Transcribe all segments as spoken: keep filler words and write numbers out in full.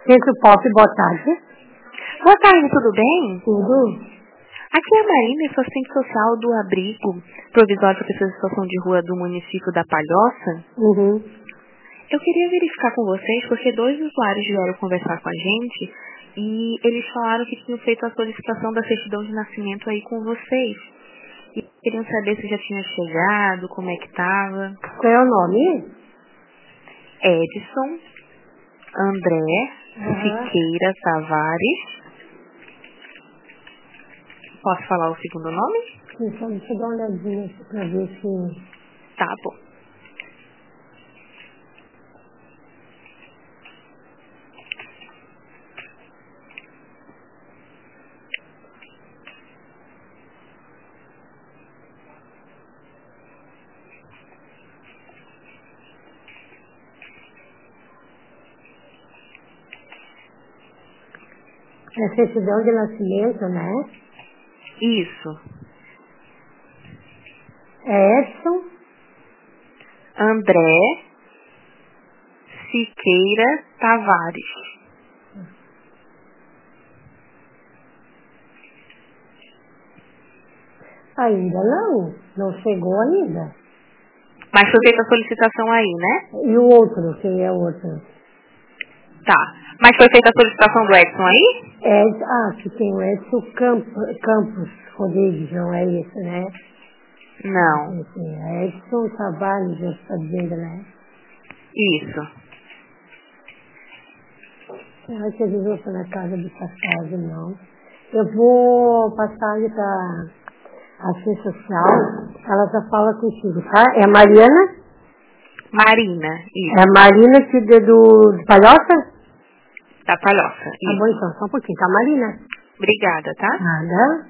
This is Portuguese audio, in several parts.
Centro Pop, boa tarde. Boa tarde, tudo bem? Tudo. Aqui é a Marina, sou assistente social do abrigo provisório para pessoas em situação de rua do município da Palhoça. Uhum. Eu queria verificar com vocês, porque dois usuários vieram conversar com a gente e eles falaram que tinham feito a solicitação da certidão de nascimento aí com vocês. E queriam saber se já tinha chegado, como é que estava. Qual é o nome? Edson André Uhum. Siqueira Tavares. Posso falar o segundo nome? Sim, só deixa eu dar uma olhadinha aqui pra ver se... Tá bom. É certidão de nascimento, né? Isso. É Edson André Siqueira Tavares. ainda não. Não chegou ainda. Mas foi feita a solicitação aí, né? E o outro? Quem é o outro? Tá. Mas foi feita a solicitação do Edson aí? É, ah, que tem o Edson Campos, Campos Rodrigues, não é isso, né? Não. Sim, é Edson Tavares, já está dizendo, né? Isso. Eu acho que ele não foi na casa de passagem, não. Eu vou passar ele para a assistente social, ela já fala contigo, tá? É a Mariana? Marina. É Isso. a Marina que de, do, de Palhoça? Da Palhoça. Tá Isso. bom então, só um pouquinho, tá, Marina? Obrigada, tá? Nada.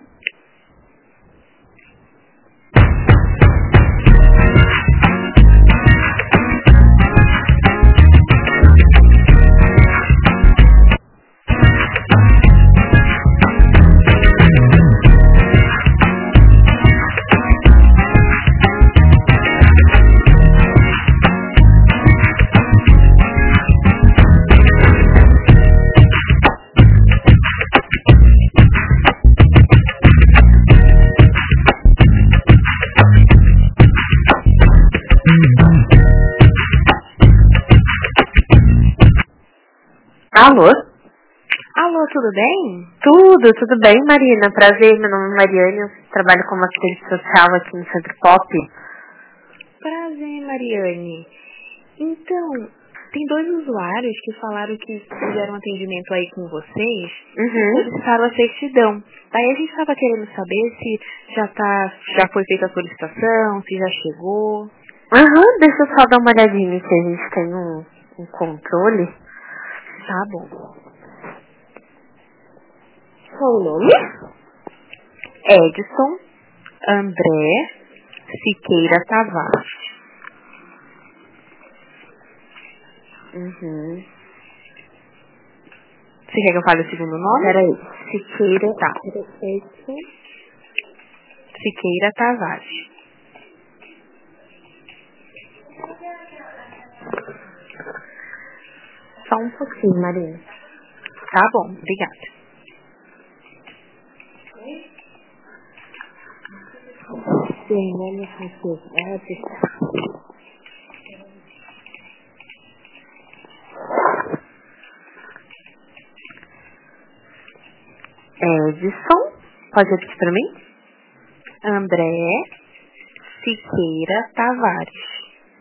Alô? Alô, tudo bem? Tudo, tudo bem, Marina? Prazer, meu nome é Mariane, eu trabalho como assistente social aqui no Centro Pop. Prazer, Mariane. Então, tem dois usuários que falaram que fizeram atendimento aí com vocês e Uhum. solicitaram a certidão. Daí a gente estava querendo saber se já, tá, já foi feita a solicitação, se já chegou. Aham, deixa eu só dar uma olhadinha se a gente tem um, um controle. Tá bom. Qual o nome? Edson André Siqueira Tavares. Uhum. Você quer que eu fale o segundo nome? Peraí, Siqueira. Tá. Edson. Siqueira Tavares. Só um pouquinho, Marina. Tá bom, obrigada. Sim, vamos fazer. Edson, pode repetir pra mim? André Siqueira Tavares.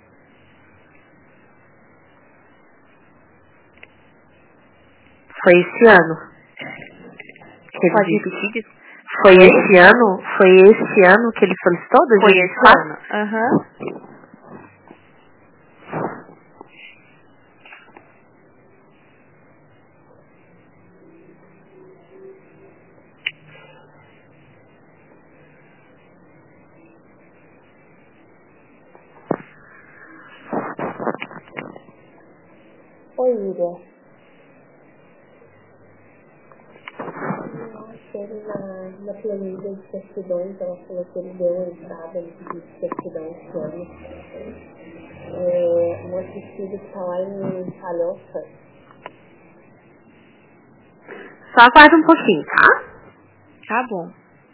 Foi esse ano. Que ele Pode disse. repetir? Foi esse ano? Foi esse ano que ele solicitou? dois Foi mil e esse vinte e quatro? ano. Aham. Oi, Ira. Ele na, na planilha de certidões, ela falou que ele deu a entrada no pedido de certidão esse ano. É, um assistente que está lá em Palhoça. Só aguarda um pouquinho, tá? Tá bom.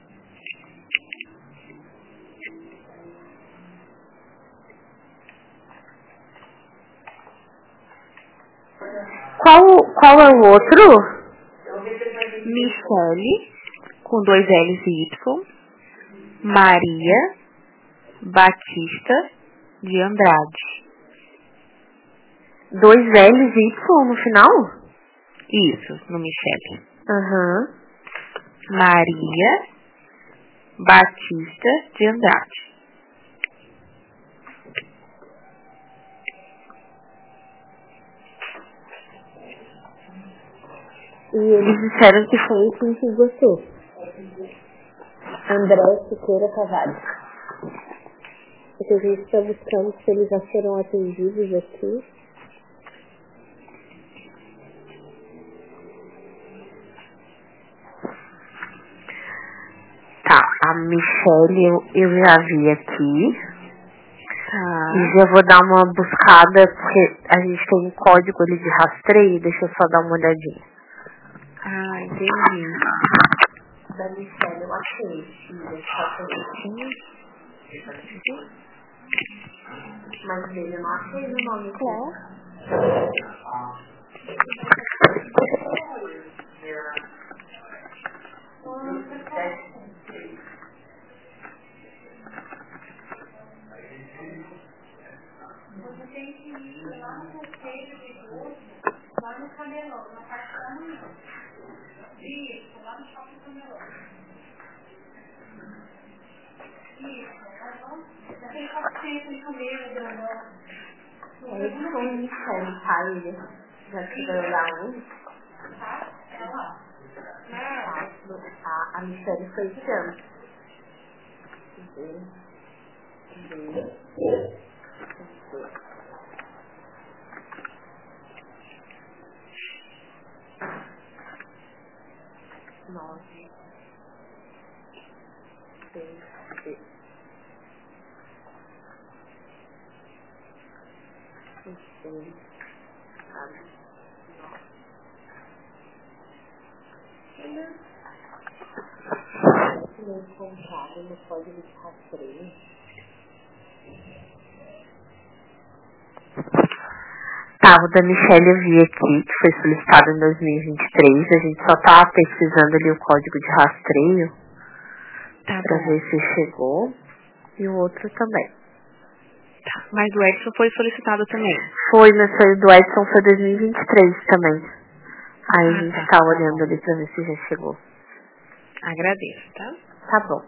Qual, qual é o outro? Michele, com dois L's e Y. Maria Batista de Andrade. Dois L's e Y no final? Isso, no Michele. Aham. Uhum. Maria Batista de Andrade. E eles disseram que foi quem que gostou. André Siqueira Tavares. Porque a gente está buscando se eles já foram atendidos aqui. Tá, a Michele eu, eu já vi aqui. Tá. E já vou dar uma buscada, porque a gente tem um código ali de rastreio, deixa eu só dar uma olhadinha. Ah, entendi. Da Michele eu achei, filha, só que eu mas dele eu não achei no nome. Claro. Você tem que ir lá no conselho de gosto, lá no Camelão, na parte da manhã. Isso, lá no shopping Camelão. Isso, nós vamos. Aquele paciente de comer, grandão. Eles são Michele, tá? Ele já tiveram lá um. Tá? É lá. A, a Michele foi esse ano. Nove. Seis. Seis. Seis. Sabe? Nove. Não encontrado no código de rastreio. Tá, o da Michele eu vi aqui, que foi solicitado em dois mil e vinte e três. A gente só tá pesquisando ali o código de rastreio. Tá pra bom. ver se chegou. E o outro também. Tá. Mas o Edson foi solicitado também. Foi, mas foi do Edson, foi dois mil e vinte e três também. Aí Ah, a gente tá, tá tá olhando bom. ali pra ver se já chegou. Agradeço, tá? Tá bom.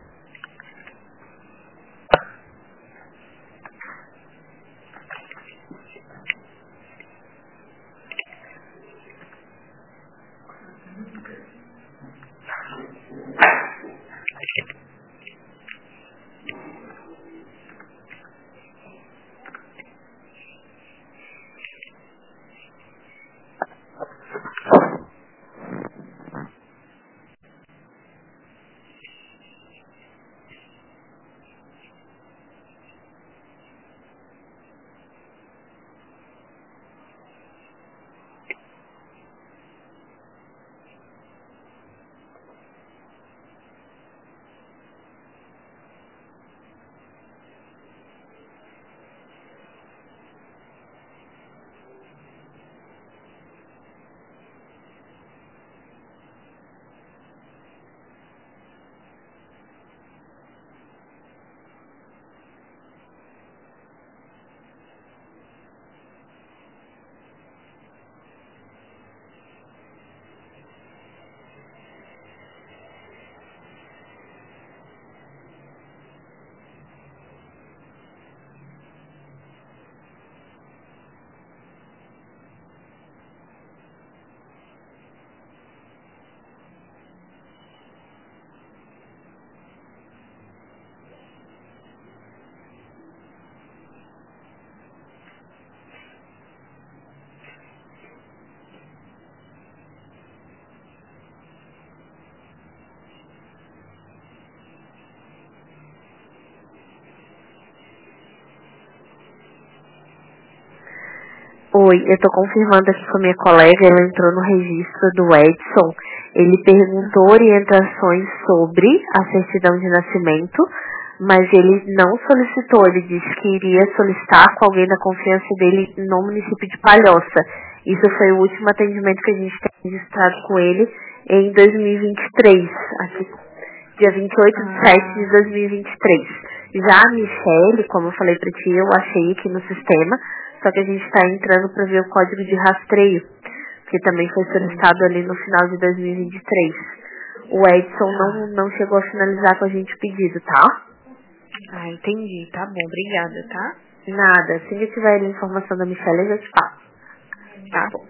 Oi, eu tô confirmando aqui com a minha colega, ela entrou no registro do Edson Ele perguntou orientações sobre a certidão de nascimento, mas ele não solicitou, ele disse que iria solicitar com alguém da confiança dele no município de Palhoça. Isso foi o último atendimento que a gente tem registrado com ele em dois mil e vinte e três, aqui, dia vinte e oito de setembro de dois mil e vinte e três. Já a Michele, como eu falei pra ti, eu achei aqui no sistema, só que a gente está entrando para ver o código de rastreio, que também foi solicitado ali no final de dois mil e vinte e três. O Edson não, não chegou a finalizar com a gente o pedido, tá? Ah, entendi. Tá bom, obrigada, tá? Nada. Assim que eu tiver a informação da Michelle, eu já te passo. Tá bom.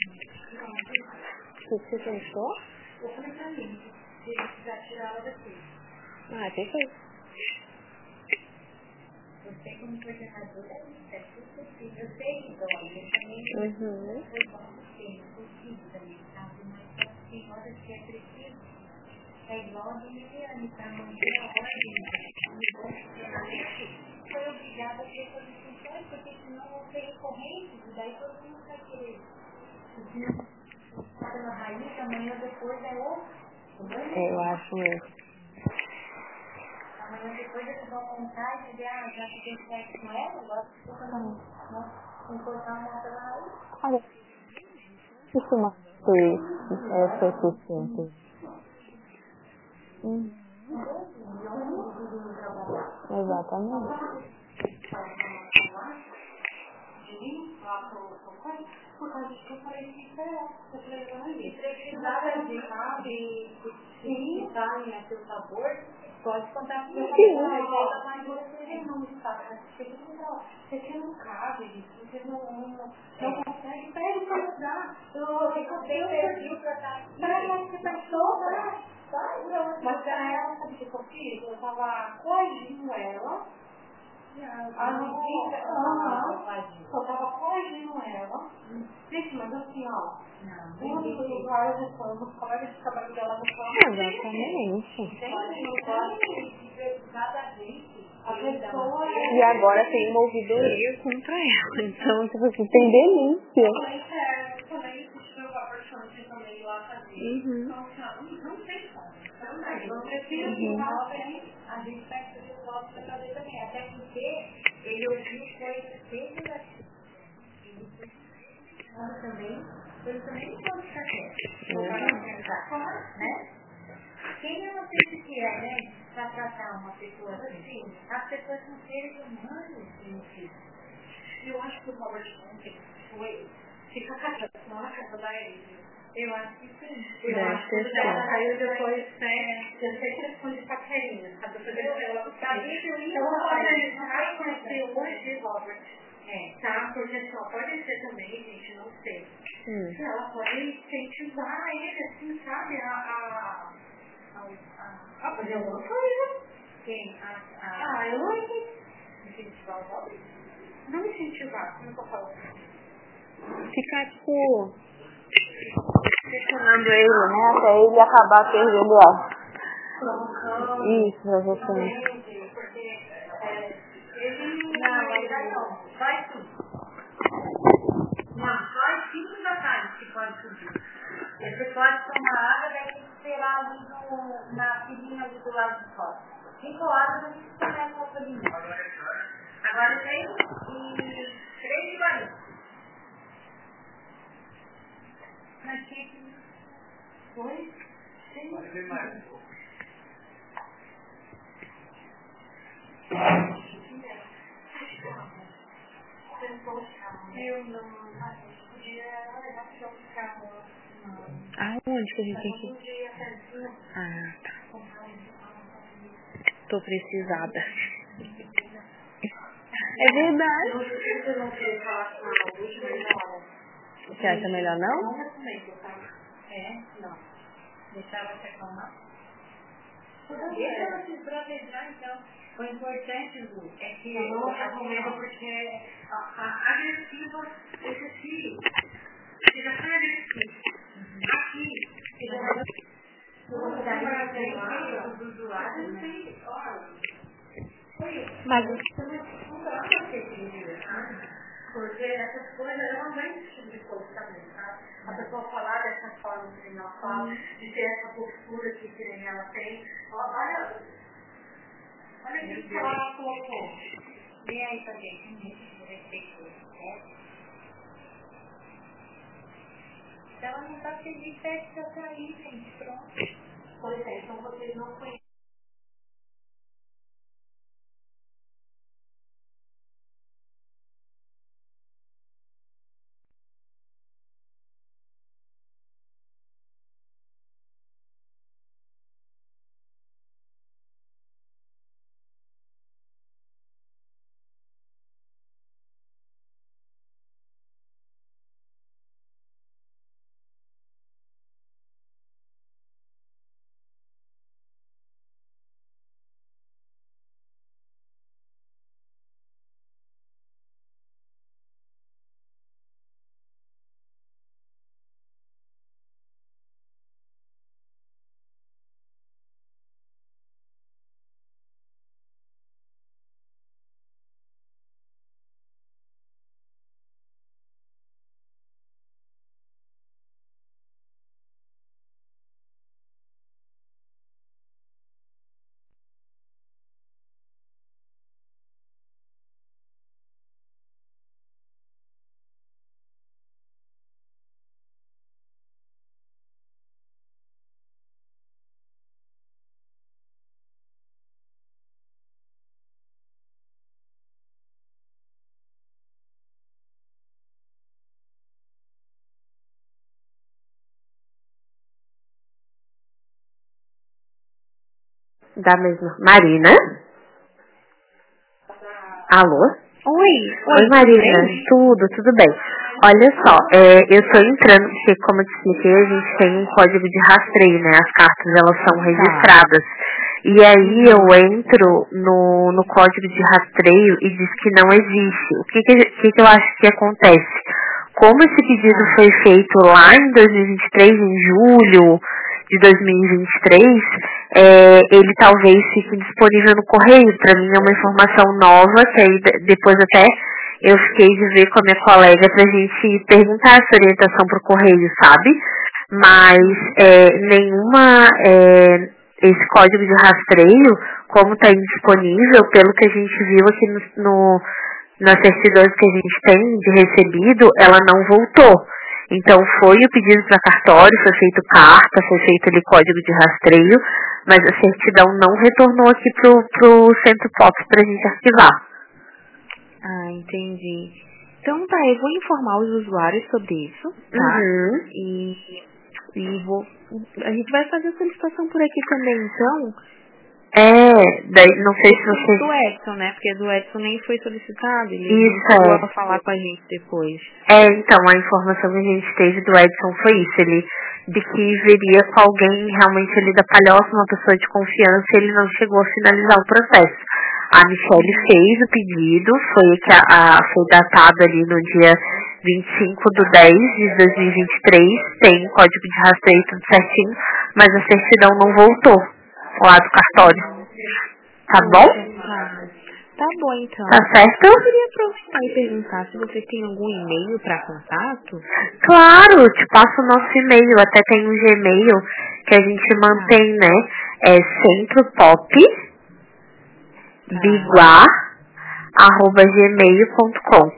O que você pensou? Eu falei pra mim, se ele quiser tirar ela daqui. Ah, perfeito. Eu sei como coordenadora, é tudo possível. Eu sei que dói, eu também Uhum. foi bom porque é possível também, sabe? Mas tem horas que é preciso. É igual a Juliane, para manter a ordem, foi obrigada a ter essas funções, porque senão vão ser recorrentes, e daí todo mundo vai querer. Está na raiz, amanhã depois é outro. É, eu acho mesmo. Amanhã depois eles vão contar e dizer, ah, já fiquei sexo com ela, agora estou fazendo, não cortar uma pela raiz. Olha, costuma ser é, suficiente. Hum. Exatamente. Por causa disso que eu falei que isso é eu falei, eu não ia. Se precisar de escutarem a seu sabor, pode contar com ela, mas você não está, você não cabe, você não, não, não consegue, pede para ajudar. Eu pedi para estar aqui. Para ela que passou, mas para ela, sabe o que eu fiz? Eu estava coagindo ela. A notícia, eu tava corrigindo ela. Gente, mas assim, ó. Um dos usuários do plano, os colegas de trabalho dela no plano. Exatamente. Cada gente, a pessoa. E agora tem uma ouvidoria contra ela. Então, tipo assim, tem denúncia. Eu falei, é, eu falei, puxa, eu vou apartamento também lá fazer. Então, não tem como. Não precisa de um a gente vai fazer o voto para fazer também. Até porque ele ouviu coisas pejorativas. Ele também, ele também não pode ficar quieto. Né? Quem eu não sei o que é, né? Para tratar uma pessoa assim, as pessoas são seres humanos, gente. Eu acho que o Robert ontem foi ficar casado com a casa da Elisa. Eu acho que sim. Eu acho que ela saiu depois, né? Eu sei que responde paquerinha, sabe? Eu sabia que eu ia vai conhecer hoje, Robert. É, tá? Porque só pode ser também, gente, não sei. Hum. Ela pode incentivar ele, assim, sabe? A, a, a, a fazer alguma coisa. Quem? A, a, ah, eu não ia incentivar o Robert. Não incentivar, como eu falo. Ficar, tipo, pressionando ele, né? Até ele acabar perdendo ela. Isso, exatamente. Porque ele não vai dar não. Vai sim. Não, só às cinco da tarde que pode subir. Você pode tomar água, deve esperar ali no, na filinha ali do lado de fora. Cinco horas a gente começa a subir. Agora tem e três de barulho. Mas tinha que... Foi? Sim. Eu não... Podia levar para o carro. Aonde que a gente tem que... Ah, tá. Tô precisada. É verdade. Eu não queria falar com a última hora. Você acha melhor não? Não recomendo, tá? É, não. Deixar ela se acalmar. Deixa ela se proteger, então. O importante, Lu, é que eu não recomendo porque a, a agressiva, esse filho, você já foi agressivo. Aqui, você já vai... Você já vai os usuários, né? Mas... Porque essas coisas, ela não vai esse tipo de coisa também, tá? A pessoa falar dessa forma Sirenela fala, de ter essa postura que a Sirenela tem. Olha, olha o que ela colocou. Vem aí também, respeito, né? Ela não está feliz, pede para sair, gente, pronto. Pois é, então vocês não conhecem. Da mesma. Marina? Alô? Oi. Oi, Marina. Tudo, tudo bem. Olha só, é, eu estou entrando, porque como eu te expliquei, a gente tem um código de rastreio, né? As cartas, elas são registradas. E aí eu entro no, no código de rastreio e diz que não existe. O que, que, que, que eu acho que acontece? Como esse pedido foi feito lá em dois mil e vinte e três, em julho de dois mil e vinte e três, é, ele talvez fique disponível no correio. Para mim é uma informação nova, que aí depois até eu fiquei de ver com a minha colega pra gente perguntar essa orientação pro correio, sabe? Mas é, nenhuma, é, esse código de rastreio, como está indisponível, pelo que a gente viu aqui no, no, nas certidões que a gente tem de recebido, ela não voltou. Então foi o pedido para cartório, foi feito carta, foi feito ali código de rastreio, mas a certidão não retornou aqui pro, pro centro P O P para a gente arquivar. Ah, entendi. Então tá, eu vou informar os usuários sobre isso, tá? Uhum. E, e vou. A gente vai fazer a solicitação por aqui também, então. É, daí não sei se você. Do Edson, né? Porque do Edson nem foi solicitado, ele Isso, chegou é. a falar com a gente depois. É, então, a informação que a gente teve do Edson foi isso, ele, de que viria com alguém realmente ali da Palhoça, uma pessoa de confiança, e ele não chegou a finalizar o processo. A Michelle fez o pedido, foi, que a, a, foi datado ali no dia vinte e cinco de dez de dois mil e vinte e três, tem código de rastreio tudo certinho, mas a certidão não voltou lá do cartório. Tá bom? Tá, tá bom, então. Tá certo? Eu queria aproveitar e perguntar se vocês têm algum e-mail para contato. Claro, te passo o nosso e-mail, até tem um Gmail que a gente mantém, né? É centropop, biguá, arroba gmail ponto com.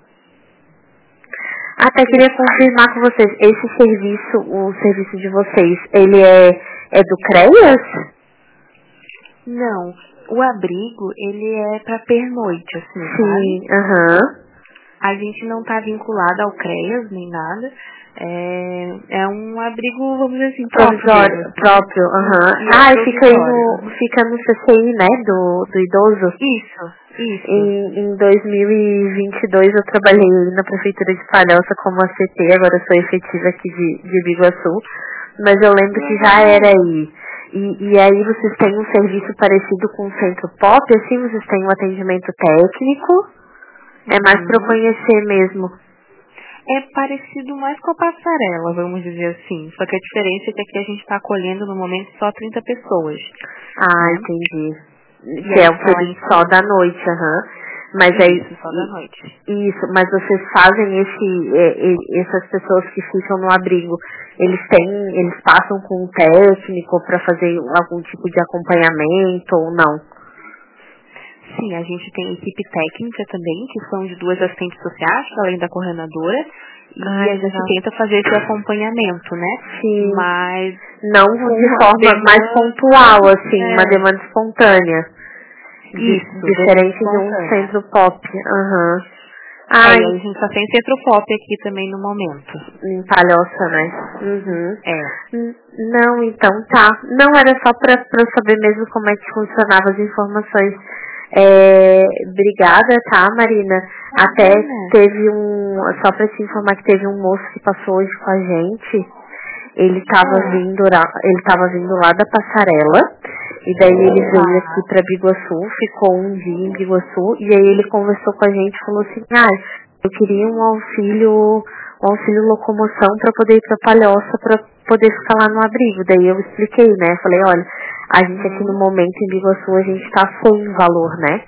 Até queria confirmar com vocês, esse serviço, o serviço de vocês, ele é, é do CREAS? Não, o abrigo, ele é para pernoite, assim, Sim, sabe? aham. Uhum. A gente não tá vinculada ao CREAS, nem nada. É, é um abrigo, vamos dizer assim, provisório, próprio. próprio, aham. Uhum. Ah, e fica aí no, fica no C C I, né, do, do idoso? Isso, isso. Em, em dois mil e vinte e dois eu trabalhei na prefeitura de Palhoça como A C T, agora eu sou efetiva aqui de, de Biguaçu, mas eu lembro que já era aí. E, e aí vocês têm um serviço parecido com o Centro Pop, assim, vocês têm um atendimento técnico? É mais para eu conhecer mesmo. É parecido mais com a passarela, vamos dizer assim. Só que a diferença é que aqui a gente está acolhendo no momento só trinta pessoas. Ah, né? entendi. E que é o período só da noite, aham. Uhum. Mas isso, aí, só da noite. Isso, mas vocês fazem esse, é, é, essas pessoas que ficam no abrigo, eles têm, eles passam com um técnico para fazer algum tipo de acompanhamento ou não? Sim, a gente tem equipe técnica também, que são de duas assistentes sociais, além da coordenadora, e Ai, a gente legal. tenta fazer esse acompanhamento, né? Sim. Mas não de forma demanda, mais pontual, assim, é. uma demanda espontânea. Isso, diferente de um centro pop. Uhum. Ai, é, a gente só tem centro pop aqui também no momento. Em Palhoça, né? Uhum. É. Não, então tá. Não, era só pra, pra eu saber mesmo como é que funcionavam as informações. É, obrigada, tá, Marina? Ah, Até né? teve um, só pra te informar que teve um moço que passou hoje com a gente. Ele tava ah. vindo lá, ele tava vindo lá da Passarela. E daí ele veio aqui pra Biguaçu, ficou um dia em Biguaçu, e aí ele conversou com a gente e falou assim, ah, eu queria um auxílio, um auxílio locomoção pra poder ir pra Palhoça, pra poder ficar lá no abrigo. Daí eu expliquei, né, falei, olha, a gente aqui no momento em Biguaçu, a gente tá sem valor, né,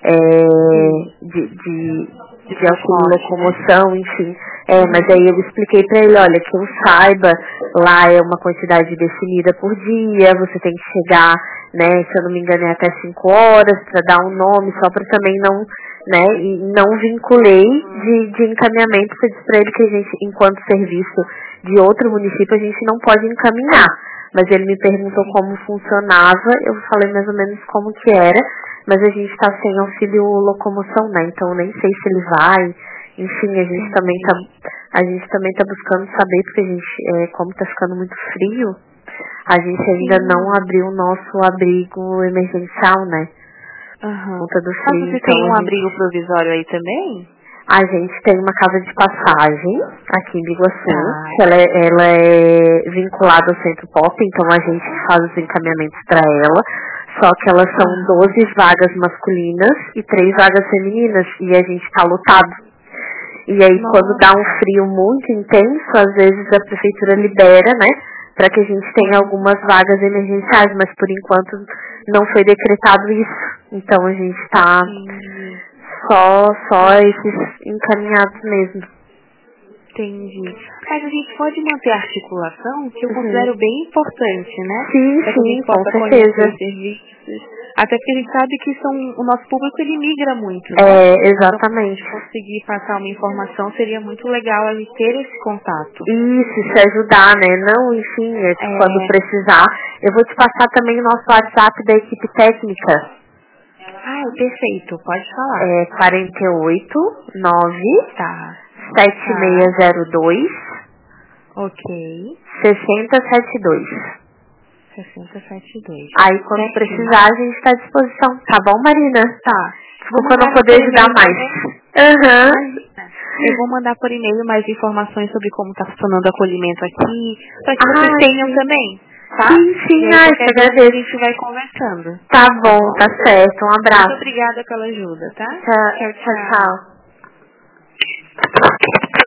é, de, de, de auxílio locomoção, enfim. É, mas aí eu expliquei pra ele, olha, que eu saiba, lá é uma quantidade definida por dia, você tem que chegar, né, se eu não me engano é até cinco horas pra dar um nome, só pra também não, né, e não vinculei de, de encaminhamento, porque eu disse pra ele que a gente, enquanto serviço de outro município, a gente não pode encaminhar. Mas ele me perguntou como funcionava, eu falei mais ou menos como que era, mas a gente tá sem auxílio locomoção, né, então eu nem sei se ele vai. Enfim, a gente também tá, a gente também tá buscando saber, porque a gente, é, como tá ficando muito frio, a gente ainda Sim. não abriu o nosso abrigo emergencial, né? Uhum. Conta do frio. frio. Mas você então tem um gente, abrigo provisório aí também? A gente tem uma casa de passagem aqui em Biguaçu, ah. que ela é, ela é vinculada ao Centro Pop, então a gente faz os encaminhamentos para ela. Só que elas são doze vagas masculinas e três vagas femininas, e a gente tá lotado. E aí, Nossa. quando dá um frio muito intenso, às vezes a prefeitura libera, né, para que a gente tenha algumas vagas emergenciais, mas por enquanto não foi decretado isso. Então a gente está só, só esses encaminhados mesmo. Entendi. Mas a gente pode manter a articulação, que eu uhum. considero bem importante, né? Sim, pra sim, com certeza. Serviços. Até porque a gente sabe que são, o nosso público ele migra muito, né? É, exatamente. Então, conseguir passar uma informação seria muito legal a gente ter esse contato. Isso, se ajudar, né? Não, enfim, é. quando precisar. Eu vou te passar também o nosso WhatsApp da equipe técnica. Ah, perfeito, pode falar. É quarenta e oito, nove, tá. sete seis zero dois, ok, seis zero sete dois. seis zero sete dois. Aí quando Certinho. precisar a gente está à disposição, tá bom, Marina? Tá. Desculpa não poder ajudar mais. Aham. Uhum. Eu vou mandar por e-mail mais informações sobre como está funcionando o acolhimento aqui, para que ah, vocês tenham sim. também, tá? Sim, sim, ai, te agradeço. A gente vai conversando. Tá bom, tá certo. Um abraço. Muito obrigada pela ajuda, tá? Tchau, tchau, tchau. tchau.